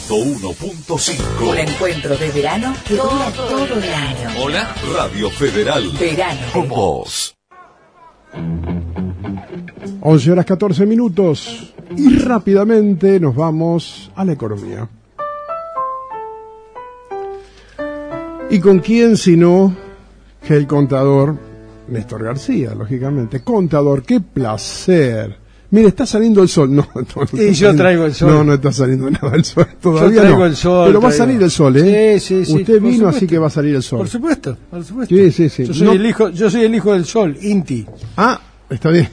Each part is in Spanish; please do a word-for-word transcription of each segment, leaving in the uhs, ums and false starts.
ciento uno punto cinco. Un encuentro de verano que dura todo el año. Hola, Radio Federal. Verano con vos. once horas catorce minutos y rápidamente nos vamos a la economía. ¿Y con quién sino que el contador Néstor García, lógicamente? Contador, qué placer. Mire, está saliendo el sol. No, no, no sí, yo saliendo, traigo el sol. No, no está saliendo nada el sol. Todavía yo traigo no. el sol. Pero va traigo. a salir el sol, ¿eh? Sí, sí, sí. Usted vino, así que va a salir el sol. Por supuesto, por supuesto. Sí, sí, sí. Yo soy, no. el, hijo, yo soy el hijo del sol, Inti. Ah, está bien.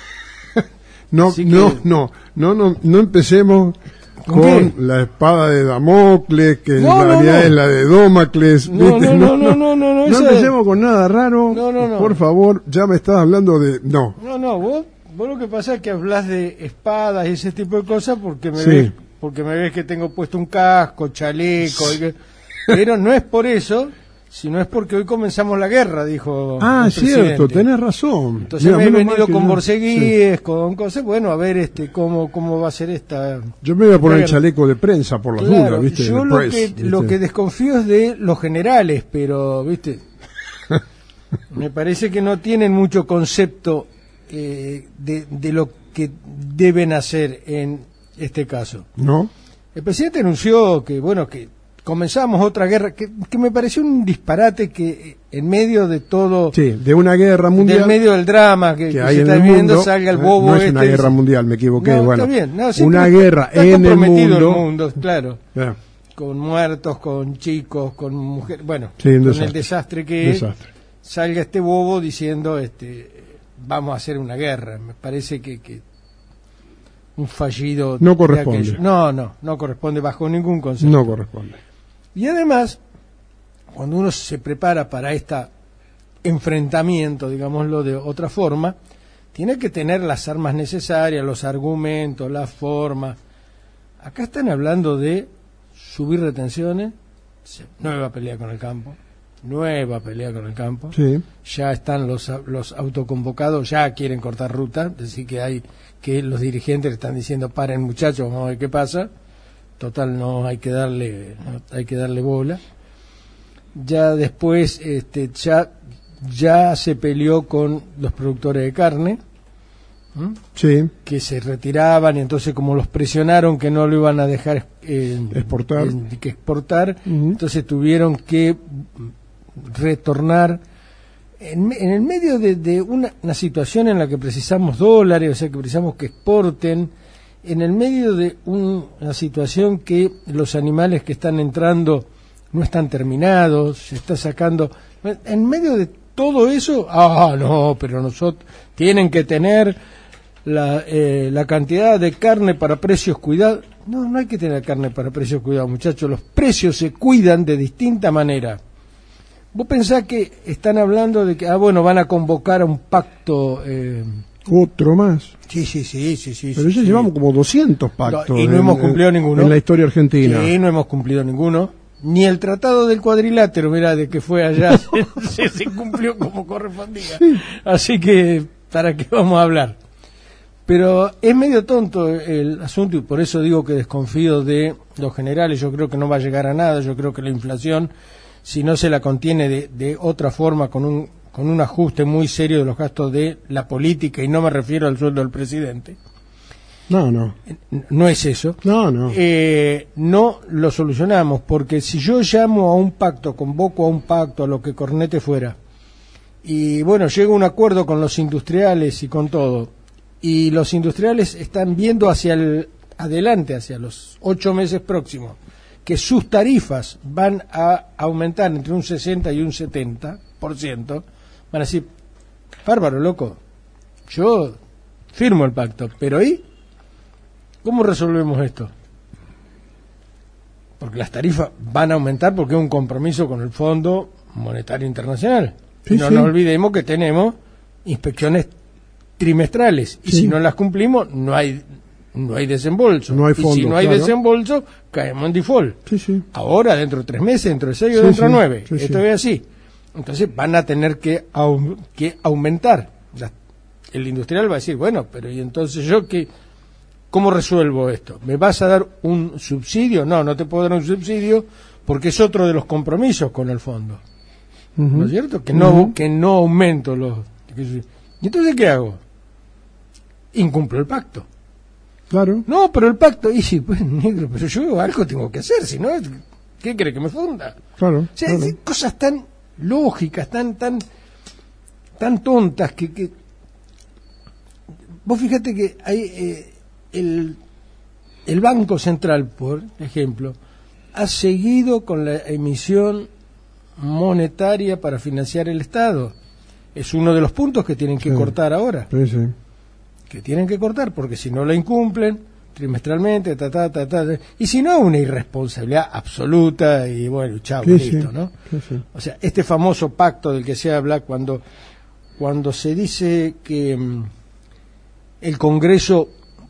No, que... no, no, no, no, no empecemos con, con la espada de Damocles, que no, en no, realidad no. es la de Domacles. No, ¿viste? no, no, no, no, no, no, no esa... empecemos con nada raro. No, no, no. Por favor, ya me estás hablando de... No. No, no, vos, vos lo que pasa es que hablas de espadas y ese tipo de cosas porque me Sí. ves, porque me ves que tengo puesto un casco, chaleco, y que... pero no es por eso, sino es porque hoy comenzamos la guerra, dijo Ah, el cierto, presidente. tenés razón. Entonces Mira, me he menos venido mal que con yo- borceguíes, sí. con cosas, bueno, a ver este cómo cómo va a ser esta... Yo me voy a poner el Claro. chaleco de prensa por las Claro, dudas, ¿viste? yo De lo press, que ¿viste? lo que desconfío es de los generales, pero, ¿viste? Me parece que no tienen mucho concepto eh, de, de lo que deben hacer en este caso. ¿No? El presidente anunció que, bueno, que comenzamos otra guerra, que, que me pareció un disparate que en medio de todo, Sí, de una guerra mundial. del medio del drama que, que que hay se en está el viendo, mundo, salga el ¿eh? bobo No es este una y guerra dice- mundial, me equivoqué. No, bueno, está bien, no, siempre una está- guerra está en el comprometido mundo. el mundo, claro. Ya, Con muertos, con chicos, con mujeres, bueno, Sí, un con desastre. el desastre que es, desastre. salga este bobo diciendo, este, vamos a hacer una guerra. Me parece que, que un fallido No de corresponde. aquello. No, no, no corresponde bajo ningún concepto. No corresponde. Y además, cuando uno se prepara para este enfrentamiento, digámoslo de otra forma, tiene que tener las armas necesarias, los argumentos, la forma. Acá están hablando de subir retenciones, nueva pelea con el campo, nueva pelea con el campo. Sí. Ya están los los autoconvocados, ya quieren cortar ruta, es decir que hay que los dirigentes le están diciendo paren muchachos, vamos a ver qué pasa. Total no hay que darle no hay que darle bola. Ya después este ya ya se peleó con los productores de carne. ¿Mm? Sí. Que se retiraban y entonces como los presionaron que no lo iban a dejar eh, Exportar. eh, que exportar, Ujú. entonces tuvieron que retornar en, en el medio de, de una, una situación en la que precisamos dólares, o sea que precisamos que exporten, en el medio de un- una situación que los animales que están entrando no están terminados, se está sacando, en medio de todo eso, ah no, pero nosotros tienen que tener la, eh, la cantidad de carne para precios cuidados. No, no hay que tener carne para precios cuidados, muchachos. Los precios se cuidan de distinta manera. Vos pensás que están hablando de que, ah, bueno, van a convocar a un pacto. Eh... Otro más. Sí, sí, sí, sí, sí. Pero sí, ya sí. llevamos como doscientos pactos. No, y no en- hemos cumplido en- ninguno. En la historia argentina. Sí, no hemos cumplido ninguno. Ni el tratado del cuadrilátero, mirá, de que fue allá, se, se cumplió como correspondía. Así que, ¿para qué vamos a hablar? Pero es medio tonto el asunto y por eso digo que desconfío de los generales. Yo creo que no va a llegar a nada. Yo creo que la inflación, si no se la contiene de, de otra forma, con un, con un ajuste muy serio de los gastos de la política, y no me refiero al sueldo del presidente, No, no. no es eso. No, no. Eh, no lo solucionamos, porque si yo llamo a un pacto, convoco a un pacto, a lo que cornete fuera, y bueno, llego a un acuerdo con los industriales y con todo, y los industriales están viendo hacia el adelante, hacia los ocho meses próximos, que sus tarifas van a aumentar entre un sesenta y un setenta por ciento, van a decir, bárbaro, loco, yo firmo el pacto, pero ¿y cómo resolvemos esto? Porque las tarifas van a aumentar porque es un compromiso con el Fondo Monetario Internacional. Sí, no sí. nos olvidemos que tenemos inspecciones trimestrales y Sí. si no las cumplimos no hay no hay desembolso. No hay y si fondo, no hay claro. desembolso, caemos en default. Sí, sí. Ahora, dentro de tres meses, dentro de seis o Sí, dentro de sí. nueve. Sí, Esto sí. es así. Entonces van a tener que, au- que aumentar. La- el industrial va a decir, bueno, pero ¿y entonces yo qué? ¿cómo resuelvo esto? ¿Me vas a dar un subsidio? No, no te puedo dar un subsidio porque es otro de los compromisos con el fondo. Uh-huh. ¿No es cierto? Que no, uh-huh. que no aumento los... ¿Y entonces qué hago? Incumplo el pacto. Claro. No, pero el pacto... Y sí, pues negro, pero yo algo tengo que hacer, si no, ¿qué cree que me funda? Claro. O sea, claro. Hay cosas tan lógicas, tan, tan, tan tontas que... que... Vos fíjate que hay eh, el, el Banco Central, por ejemplo, ha seguido con la emisión monetaria para financiar el Estado. Es uno de los puntos que tienen que sí. cortar ahora. Sí, sí. Que tienen que cortar, porque si no la incumplen trimestralmente, ta, ta, ta, ta, ta, y si no, una irresponsabilidad absoluta y bueno, chao, sí, listo, sí. ¿no? Sí, sí. O sea, este famoso pacto del que se habla cuando, cuando se dice que um, el Congreso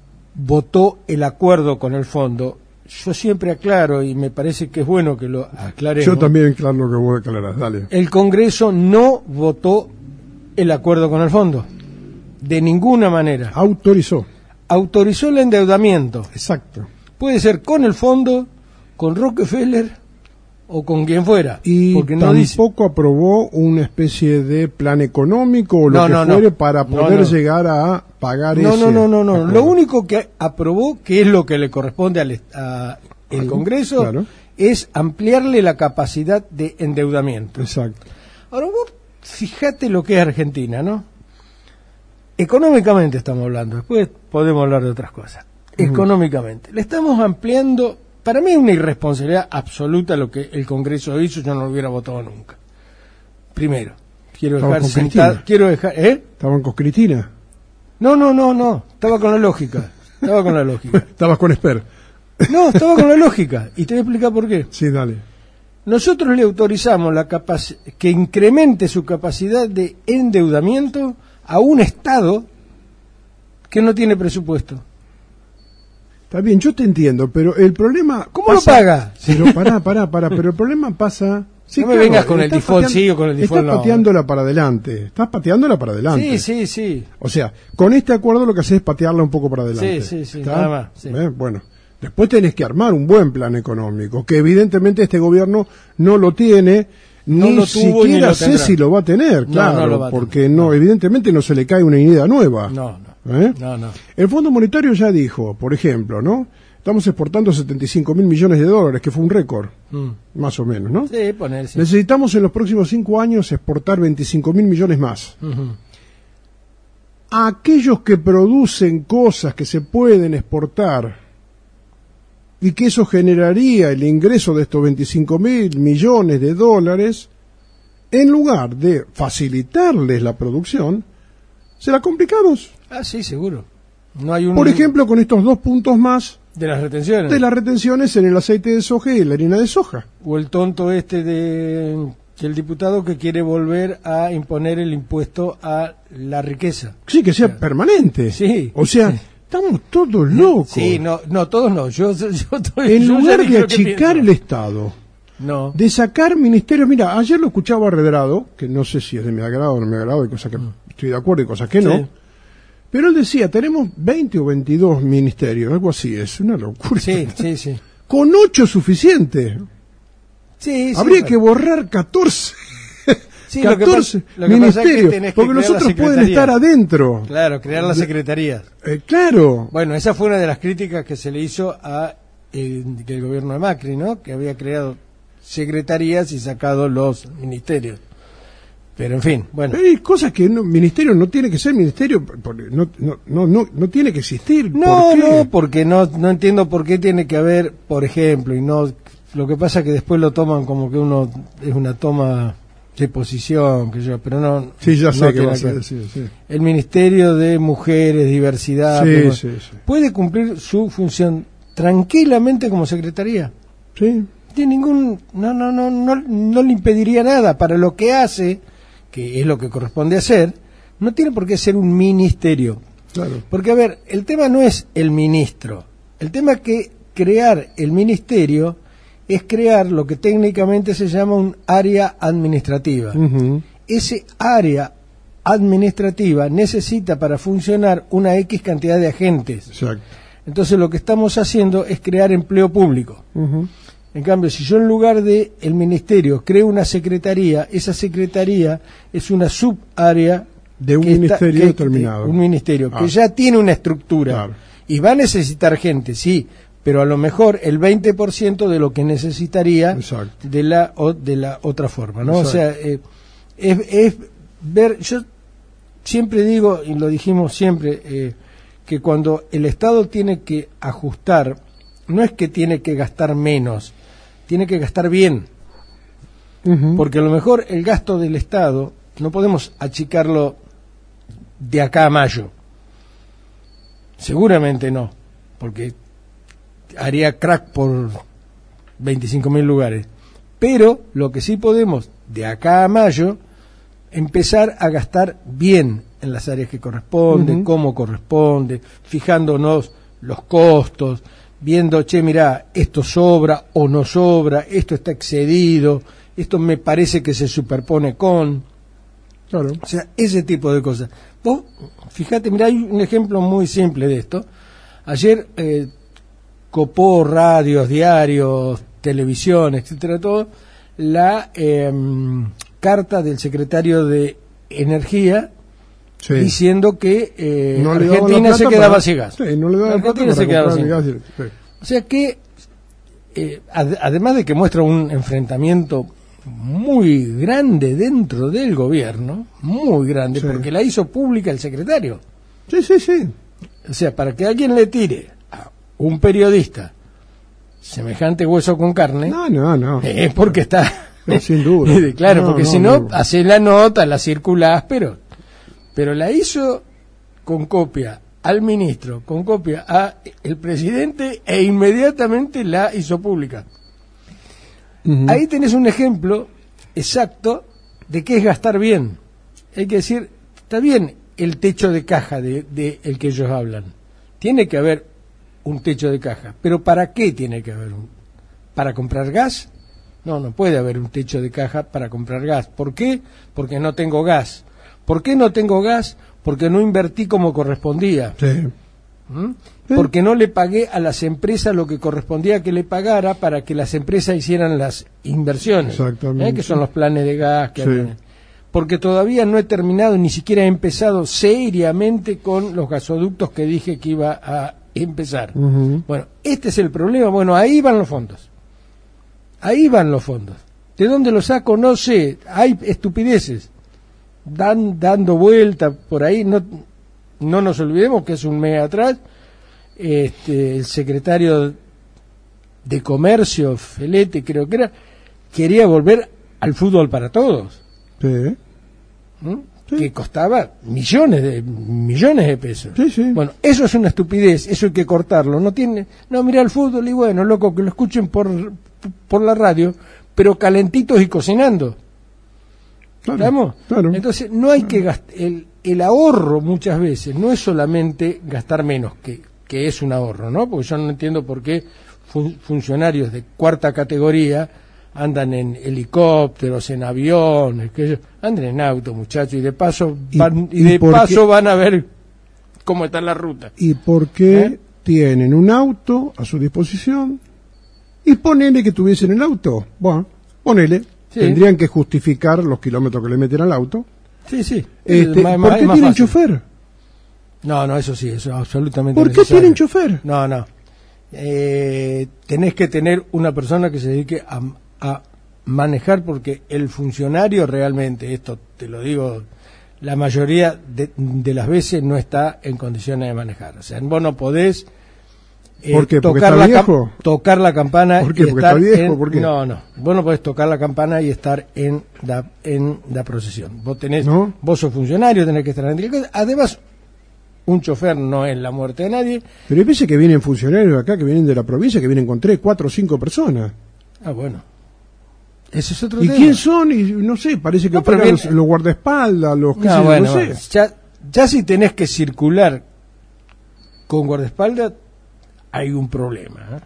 votó el acuerdo con el fondo, yo siempre aclaro, y me parece que es bueno que lo aclaremos. Yo también, claro, lo que vos aclarás, dale. El Congreso no votó el acuerdo con el fondo, de ninguna manera. Autorizó. Autorizó el endeudamiento. Exacto. Puede ser con el fondo, con Rockefeller o con quien fuera. Y porque no tampoco dice... aprobó una especie de plan económico o lo no, que no, fuere no. para poder no, no. llegar a pagar no, ese No, no, no, no. acuerdo. Lo único que aprobó, que es lo que le corresponde al a el Congreso, claro. es ampliarle la capacidad de endeudamiento. Exacto. Ahora vos fíjate lo que es Argentina, ¿no? Económicamente estamos hablando, después podemos hablar de otras cosas. Uh-huh. Económicamente. Le estamos ampliando, para mí es una irresponsabilidad absoluta lo que el Congreso hizo, yo no lo hubiera votado nunca. Primero, quiero Estamos dejar con sentado, Cristina. quiero dejar, ¿eh? ¿Estaban con Cristina? No, no, no, no, estaba con la lógica, estaba con la lógica. ¿Estabas con Esper? No, estaba con la lógica, y te voy a explicar por qué. Sí, dale. Nosotros le autorizamos la capac- que incremente su capacidad de endeudamiento a un Estado que no tiene presupuesto. Está bien, yo te entiendo, pero el problema... ¿Cómo pasa, lo paga? Pero pará, pará, pará, pero el problema pasa... Sí, no me claro, vengas con el estás default pateando, sí o con el default estás no. pateándola para adelante, estás pateándola para adelante. Sí, sí, sí. O sea, con este acuerdo lo que haces es patearla un poco para adelante. Sí, sí, sí, ¿Está? nada más. Sí. ¿Eh? Bueno, después tenés que armar un buen plan económico, que evidentemente este gobierno no lo tiene, No ni lo tuvo, siquiera ni lo sé tendrá. si lo va a tener, No, claro, no lo va a tener. porque no, evidentemente no se le cae una idea nueva. No, no. ¿Eh? No, no. El Fondo Monetario ya dijo, por ejemplo, ¿no? Estamos exportando setenta y cinco mil millones de dólares, que fue un récord, Mm. más o menos, ¿no? Sí, poner, sí. Necesitamos en los próximos cinco años exportar veinticinco mil millones más. Uh-huh. A aquellos que producen cosas que se pueden exportar y que eso generaría el ingreso de estos veinticinco mil millones de dólares, en lugar de facilitarles la producción, se la complicamos. Ah, sí, seguro. No hay un... Por ejemplo, con estos dos puntos más de las retenciones. de las retenciones en el aceite de soja y la harina de soja. O el tonto este de el diputado que quiere volver a imponer el impuesto a la riqueza. Sí, que sea O sea, permanente. sí. O sea, estamos todos locos. Sí, no, no, todos no. Yo, yo, yo estoy- En yo ya lugar dije de lo que achicar el pienso. Estado, No. de sacar ministerios... Mira, ayer lo escuchaba Redrado, que no sé si es de mi agrado o no me agrado, hay cosas que estoy de acuerdo y cosas que Sí. no. Pero él decía, tenemos veinte o veintidós ministerios, algo así, es una locura. Sí, sí, sí. Con ocho suficiente. Sí, sí, Habría bueno. que borrar catorce. Sí, lo que catorce pasa- lo que pasa es que ministerios, tenés que porque crear los la otros pueden secretaría. estar adentro. Claro, crear las secretarías. Eh, claro. Bueno, esa fue una de las críticas que se le hizo a el, el gobierno de Macri, ¿no? Que había creado secretarías y sacado los ministerios. Pero en fin, bueno. Pero hay cosas que no, ministerio no tiene que ser ministerio, porque no, no, no, no, no tiene que existir. No, ¿Por qué? no, porque no, no entiendo por qué tiene que haber, por ejemplo, y no, lo que pasa es que después lo toman como que uno es una toma de posición, que yo, pero no. Sí, ya sé no qué tiene vas que a ver. decir. Sí, El Ministerio de Mujeres, Diversidad, sí, pero sí, sí. puede cumplir su función tranquilamente como secretaría. Sí. Tiene ningún, no, no, no, no, no le impediría nada para lo que hace, que es lo que corresponde hacer. No tiene por qué ser un ministerio. Claro. Porque, a ver, el tema no es el ministro. El tema es que crear el ministerio es crear lo que técnicamente se llama un área administrativa. Ujú. Ese área administrativa necesita para funcionar una X cantidad de agentes. Exacto. Entonces lo que estamos haciendo es crear empleo público. Ujú. En cambio, si yo en lugar de el ministerio creo una secretaría, esa secretaría es una subárea De un que está- ministerio que- determinado. de un ministerio Ah. que ya tiene una estructura Claro. y va a necesitar gente, sí, pero a lo mejor el veinte por ciento de lo que necesitaría Exacto. de la o- de la otra forma, ¿no? O Exacto. sea, eh, es, es ver, yo siempre digo y lo dijimos siempre eh, que cuando el Estado tiene que ajustar, no es que tiene que gastar menos, tiene que gastar bien, Ujú. porque a lo mejor el gasto del Estado no podemos achicarlo de acá a mayo. Seguramente no, porque haría crack por veinticinco mil lugares. Pero lo que sí podemos, de acá a mayo, empezar a gastar bien en las áreas que corresponden, Ujú. cómo corresponde, fijándonos los costos, viendo, che, mirá, esto sobra o no sobra, esto está excedido, esto me parece que se superpone con... Claro. O sea, ese tipo de cosas. Vos, fíjate, mirá, hay un ejemplo muy simple de esto. Ayer eh, copó radios, diarios, televisión, etcétera, todo, la eh, carta del secretario de Energía Sí. diciendo que eh, No le daban la Argentina se plata quedaba para- sin gas. Sí, no le daban la plata Argentina para se quedaba comprar sin gas gas. directo, sí. O sea que, eh, ad- además de que muestra un enfrentamiento muy grande dentro del gobierno, muy grande, Sí. porque la hizo pública el secretario. Sí, sí, sí. O sea, para que alguien le tire a un periodista semejante hueso con carne, No, no, no. eh, es porque está... No, sin duda. claro, No, porque no, si no, no. hace la nota, la circulás, pero, pero la hizo con copia al ministro, con copia a el presidente e inmediatamente la hizo pública. Ujú. Ahí tenés un ejemplo exacto de qué es gastar bien. Hay que decir, está bien el techo de caja de, de el que ellos hablan. Tiene que haber un techo de caja, pero ¿para qué tiene que haber un? ¿Para comprar gas? No, no puede haber un techo de caja para comprar gas. ¿Por qué? Porque no tengo gas. ¿Por qué no tengo gas? Porque no invertí como correspondía. Sí. ¿Mm? Sí. Porque no le pagué a las empresas lo que correspondía que le pagara para que las empresas hicieran las inversiones. Exactamente. ¿eh? Que son los planes de gas. Que Sí. hablan. Porque todavía no he terminado, ni siquiera he empezado seriamente con los gasoductos que dije que iba a empezar. Ujú. Bueno, este es el problema. Bueno, ahí van los fondos. Ahí van los fondos. ¿De dónde los saco? No sé. Hay estupideces. Dan, dando vuelta por ahí. No, no nos olvidemos que hace un mes atrás este, el secretario de Comercio, Felete creo que era, quería volver al fútbol para todos. Sí. ¿Mm? Sí. Que costaba millones de millones de pesos. Sí, sí. Bueno, eso es una estupidez, eso hay que cortarlo. No tiene, no, mira el fútbol y bueno, loco, que lo escuchen por por la radio, pero calentitos y cocinando. Claro, ¿Estamos? claro. Entonces, no hay que gastar el el ahorro muchas veces no es solamente gastar menos, que que es un ahorro, ¿no? Porque yo no entiendo por qué fun- funcionarios de cuarta categoría andan en helicópteros, en aviones, que ellos andan en auto, muchachos, y de paso Y- van, y, y de por paso qué- van a ver cómo está la ruta. ¿Y por qué ¿Eh? tienen un auto a su disposición? Y ponele que tuviesen el auto. Bueno, ponele. Sí. Tendrían que justificar los kilómetros que le meten al auto. Sí, sí. Este, Es más- ¿Por más- qué es más tienen fácil. chofer? No, no, eso sí, eso es absolutamente ¿Por qué necesario. tienen chofer? No, no. Eh, tenés que tener una persona que se dedique a, a manejar, porque el funcionario realmente, esto te lo digo, la mayoría de, de las veces no está en condiciones de manejar. O sea, vos no podés eh, ¿Por qué? ¿Porque tocar, está la cam- viejo? tocar la campana ¿Por qué? y ¿Porque estar está viejo? en- ¿Por qué? No, no. Vos no podés tocar la campana y estar en la, en la procesión. Vos tenés, ¿No? vos sos funcionario, tenés que estar en el... Además, un chofer no es la muerte de nadie. Pero hay veces que vienen funcionarios acá, que vienen de la provincia, que vienen con tres, cuatro, cinco personas. Ah, bueno. Ese es otro ¿Y tema. quién son? Y no sé, parece que No, pero fueran viene- los, los guardaespaldas, los qué sé No, yo, bueno, no sé. ya, ya si tenés que circular con guardaespaldas, hay un problema. ¿eh?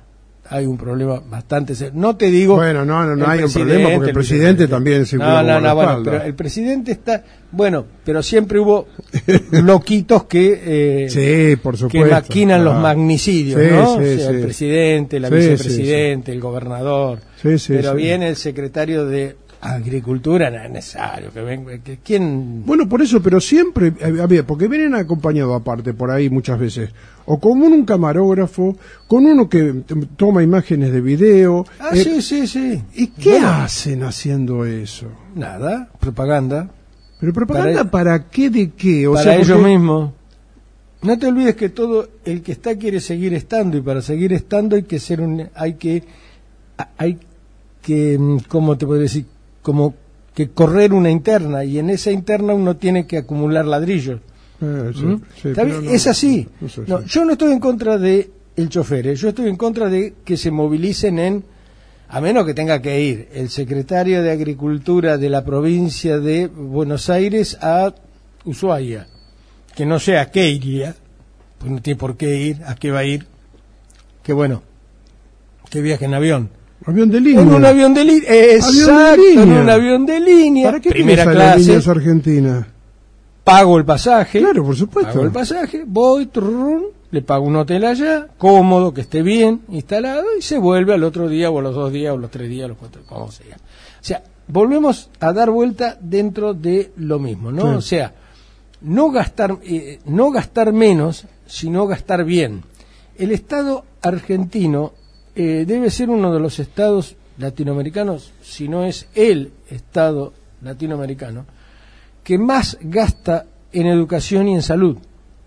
hay un problema bastante serio. No te digo... Bueno, no, no, no el hay un presidente, problema porque el presidente el- también se No, no, no, bueno, pero el presidente está... Bueno, pero siempre hubo loquitos que... Eh, Sí, por que supuesto. maquinan los claro. magnicidios, Sí, ¿no? sí, O sea, el sí. presidente, la Sí, vicepresidente, el gobernador. Sí, sí, pero sí. viene el secretario de Agricultura, no es necesario que venga. Que, ¿Quién? Bueno, por eso, pero siempre, eh, a ver, porque vienen acompañados aparte por ahí muchas veces, o con un camarógrafo, con uno que t- toma imágenes de video. Ah, eh, sí, sí, sí. ¿Y qué Bueno, hacen haciendo eso? Nada, propaganda. ¿Pero propaganda Para- para, qué de qué? O para sea, ellos porque- mismos. No te olvides que todo el que está quiere seguir estando, y para seguir estando hay que ser un, hay que, hay que, ¿cómo te puedo decir? Como que correr una interna, y en esa interna uno tiene que acumular ladrillos. Eh, sí, ¿Mm? sí, ¿Está pero bien? no- Es así. no sé, No, sí. yo no estoy en contra de el chofer, ¿eh? Yo estoy en contra de que se movilicen en, a menos que tenga que ir el secretario de Agricultura de la provincia de Buenos Aires a Ushuaia, que no sé a qué iría, pues no tiene por qué ir, a qué va a ir, que bueno, que viaje en avión. Avión de línea. En un avión de línea, exacto, línea. en un avión de línea, ¿Para qué primera tienes clase, Aerolíneas Argentina? pago el pasaje. Claro, por supuesto. Pago el pasaje, voy, trrrrun, le pago un hotel allá, cómodo, que esté bien instalado, y se vuelve al otro día, o a los dos días, o a los tres días, o los cuatro, como sea. O sea, volvemos a dar vuelta dentro de lo mismo, ¿no? Sí. O sea, no gastar, eh, no gastar menos, sino gastar bien. El Estado argentino eh, debe ser uno de los estados latinoamericanos, si no es el Estado latinoamericano, que más gasta en educación y en salud.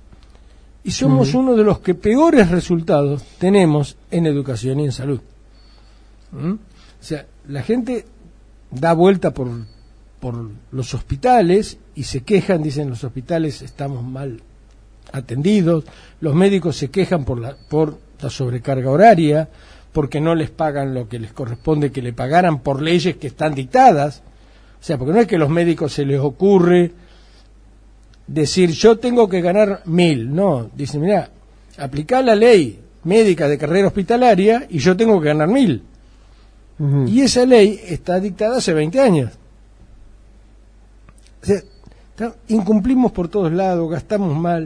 Y somos Ujú. uno de los que peores resultados tenemos en educación y en salud. ¿Mm? O sea, la gente da vuelta por, por los hospitales y se quejan, dicen los hospitales estamos mal atendidos, los médicos se quejan por la, por la sobrecarga horaria, porque no les pagan lo que les corresponde que le pagaran por leyes que están dictadas. O sea, porque no es que a los médicos se les ocurre decir yo tengo que ganar mil, no, dicen mira, aplicar la ley médica de carrera hospitalaria y yo tengo que ganar mil. Ujú. Y esa ley está dictada hace veinte años. O sea, está- incumplimos por todos lados, gastamos mal.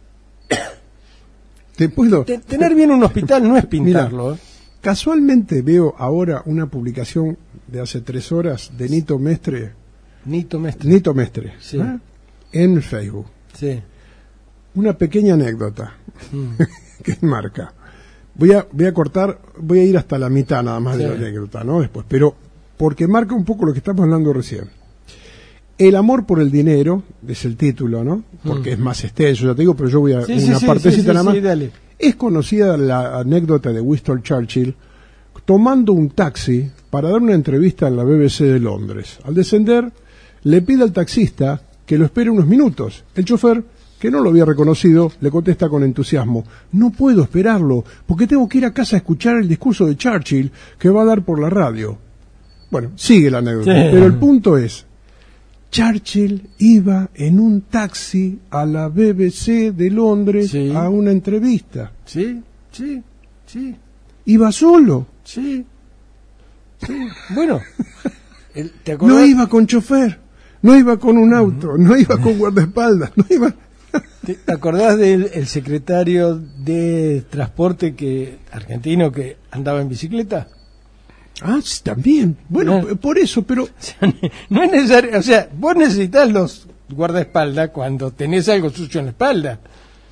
Te puedo. Te- tener bien un hospital no es pintarlo. ¿eh? Casualmente veo ahora una publicación de hace tres horas de Nito Mestre, Nito Mestre. Nito Mestre, Sí. ¿eh? en Facebook. Sí. Una pequeña anécdota Mm. que marca. Voy a, voy a cortar, voy a ir hasta la mitad nada más Sí. de la anécdota, ¿no? Después, pero porque marca un poco lo que estamos hablando recién. El amor por el dinero, es el título, ¿no? Porque Mm. es más extenso, ya te digo, pero yo voy a Sí, sí, una sí, partecita sí, sí, nada más. sí, dale. Es conocida la anécdota de Winston Churchill tomando un taxi para dar una entrevista en la B B C de Londres. Al descender, le pide al taxista que lo espere unos minutos. El chofer, que no lo había reconocido, le contesta con entusiasmo: no puedo esperarlo, porque tengo que ir a casa a escuchar el discurso de Churchill que va a dar por la radio. Bueno, sigue la anécdota, Sí. pero el punto es: Churchill iba en un taxi a la B B C de Londres Sí. a una entrevista. Sí, sí, sí, Iba solo, sí. Sí. Bueno, el- ¿te acordás? no iba con chofer, no iba con un auto, no iba con guardaespaldas, no iba... ¿Te te acordás del el secretario de transporte que argentino que andaba en bicicleta? Ah, sí, también. Bueno, No. p- por eso, pero... O sea, no es necesario, o sea, vos necesitas los guardaespaldas cuando tenés algo sucio en la espalda.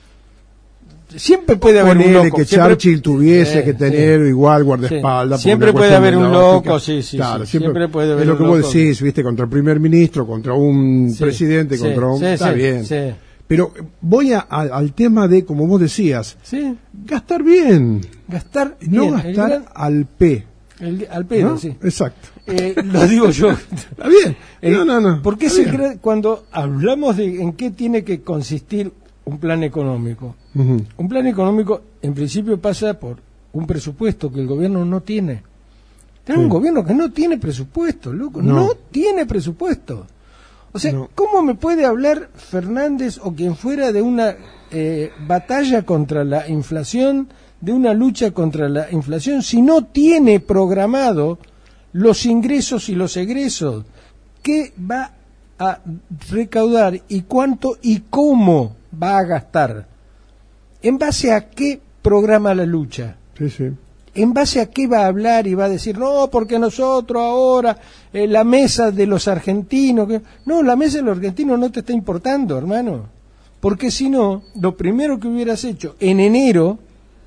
Siempre puede haber un Ponele loco. que siempre- Churchill tuviese Sí, que tener sí. igual guardaespaldas. Sí. por Siempre una puede cuestión haber de un lógica. loco, sí, sí, Claro, sí. siempre, Siempre puede haber es lo un que vos loco. decís, viste, contra el primer ministro, contra un Sí, presidente, sí, contra un... sí, está sí, bien. sí. Pero voy a- a- al tema de, como vos decías, Sí, gastar bien, gastar no bien, gastar el gran- al P. el- al pedo, ¿no? sí. Exacto. Eh, lo digo yo. Está bien. El- no, no, no. ¿Por qué está se bien. cree cuando hablamos de en qué tiene que consistir un plan económico? Ujú. Un plan económico, en principio, pasa por un presupuesto que el gobierno no tiene. Tenemos Sí. un gobierno que no tiene presupuesto, loco. No, No. tiene presupuesto. O sea, No. ¿cómo me puede hablar Fernández o quien fuera de una eh, batalla contra la inflación de una lucha contra la inflación si no tiene programado los ingresos y los egresos? ¿Qué va a recaudar y cuánto y cómo va a gastar? ¿En base a qué programa la lucha? Sí, sí. ¿En base a qué va a hablar y va a decir, no, porque nosotros ahora, eh, la mesa de los argentinos... Que... No, la mesa de los argentinos no te está importando, hermano. Porque si no, lo primero que hubieras hecho en enero,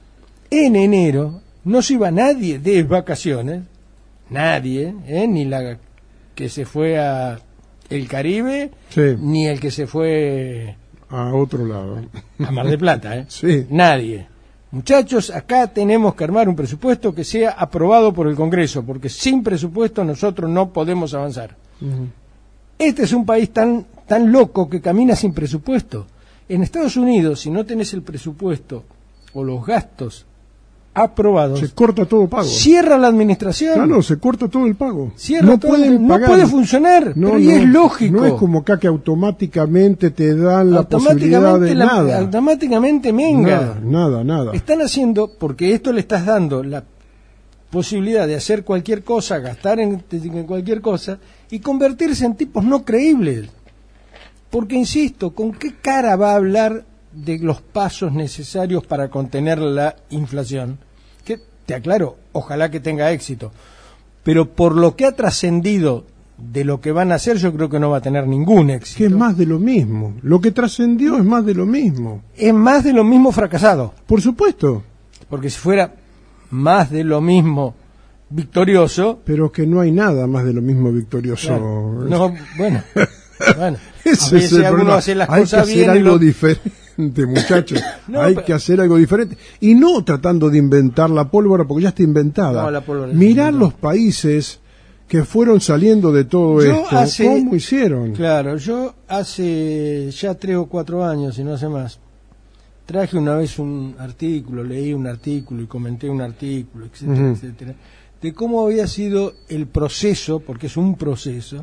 en enero, no se iba nadie de vacaciones, nadie, eh, ni la que se fue a el Caribe, Sí. ni el que se fue A otro lado. a Mar del Plata, ¿eh? Sí. Nadie. Muchachos, acá tenemos que armar un presupuesto que sea aprobado por el Congreso, porque sin presupuesto nosotros no podemos avanzar. Ujú. Este es un país tan, tan loco que camina sin presupuesto. En Estados Unidos, si no tenés el presupuesto o los gastos aprobados, Se corta todo pago. cierra la administración. Claro, se corta todo el pago. Cierra no todo, pueden no pagar. puede funcionar, No, pero y no, es lógico. No es como acá que automáticamente te dan la posibilidad de la- nada. automáticamente menga. Nada, nada, nada. Están haciendo, porque esto le estás dando la posibilidad de hacer cualquier cosa, gastar en, en cualquier cosa y convertirse en tipos no creíbles. Porque, insisto, ¿con qué cara va a hablar de los pasos necesarios para contener la inflación? Que, te aclaro, ojalá que tenga éxito. Pero por lo que ha trascendido de lo que van a hacer, yo creo que no va a tener ningún éxito. Que es más de lo mismo. Lo que trascendió es más de lo mismo. Es más de lo mismo fracasado. Por supuesto. Porque si fuera más de lo mismo victorioso... Pero que no hay nada más de lo mismo victorioso. Claro, no, bueno, bueno. Ese a es veces el alguno problema. hace las Hay que cosas hacer bien y algo lo- diferente, muchachos. No, Hay pero- que hacer algo diferente. Y no tratando de inventar la pólvora, porque ya está inventada. No, la pólvora Mirar está los países que fueron saliendo de todo Yo esto. hace- ¿Cómo hicieron? Claro, yo hace ya tres o cuatro años, y no sé más, traje una vez un artículo, leí un artículo y comenté un artículo, etcétera, Ujú. etcétera, de cómo había sido el proceso, porque es un proceso,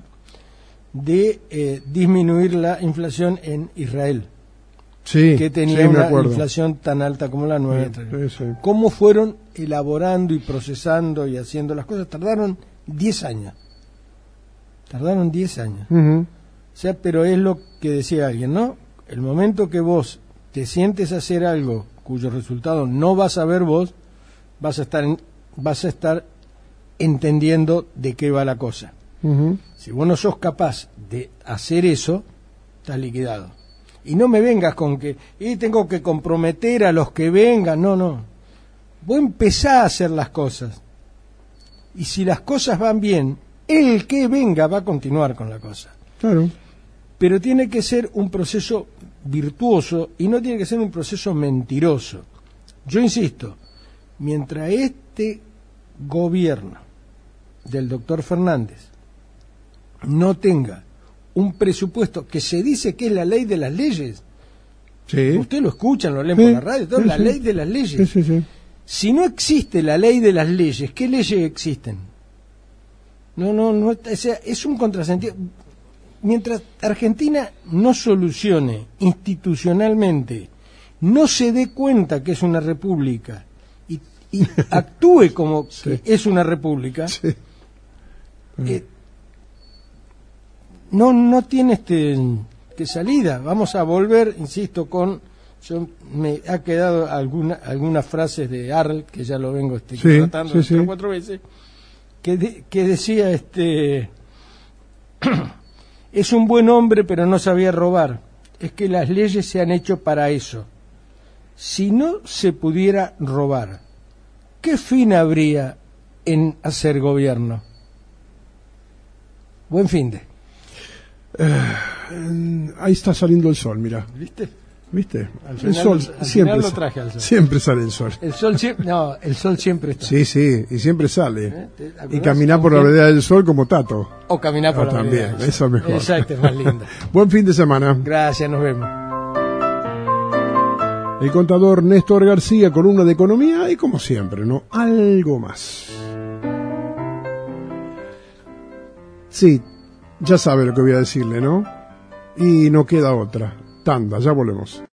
de eh, disminuir la inflación en Israel, Sí, que tenía sí, me una acuerdo. inflación tan alta como la nuestra. Sí, sí. Cómo fueron elaborando y procesando y haciendo las cosas. Tardaron diez años. Tardaron diez años. Ujú. O sea, pero es lo que decía alguien, ¿no? El momento que vos te sientes a hacer algo cuyo resultado no vas a ver vos, vas a estar en- vas a estar entendiendo de qué va la cosa. Ujú. Si vos no sos capaz de hacer eso, estás liquidado. Y no me vengas con que y tengo que comprometer a los que vengan, no, no. Vos empezás a hacer las cosas. Y si las cosas van bien, el que venga va a continuar con la cosa. Claro. Pero tiene que ser un proceso virtuoso y no tiene que ser un proceso mentiroso. Yo insisto, mientras este gobierno del doctor Fernández no tenga un presupuesto que se dice que es la ley de las leyes, Sí. usted lo escuchan, lo leen Sí, por la radio, todo, sí, la sí. ley de las leyes. Sí, sí, sí. Si no existe la ley de las leyes, ¿qué leyes existen? No, no, no, o sea, es un contrasentido. Mientras Argentina no solucione institucionalmente, no se dé cuenta que es una república y, y actúe como Sí. que es una república, Sí. eh, no, no tiene este que salida. Vamos a volver, insisto, con yo me ha quedado alguna, algunas frases de Arl, que ya lo vengo este, Sí, tratando sí, tres o sí. cuatro veces, que, de- que decía este es un buen hombre pero no sabía robar. Es que las leyes se han hecho para eso. Si no se pudiera robar, ¿qué fin habría en hacer gobierno? Buen fin de. Eh, ahí está saliendo el sol, mira. ¿Viste? ¿Viste? Al El final sol lo- al siempre, final lo sa- traje al sol. siempre sale el sol. El sol siempre, no, el sol siempre está. Sí, sí, y siempre sale. ¿Eh? ¿Te acordás? Y caminar por la Aunque- vereda del sol como Tato. O caminar por Ah, la también, vereda. eso es mejor. Exacto, es más lindo. Buen fin de semana. Gracias, nos vemos. El contador Néstor García, columna de economía y como siempre, ¿no? Algo más. Sí, ya sabe lo que voy a decirle, ¿no? Y no queda otra. Tanda, ya volvemos.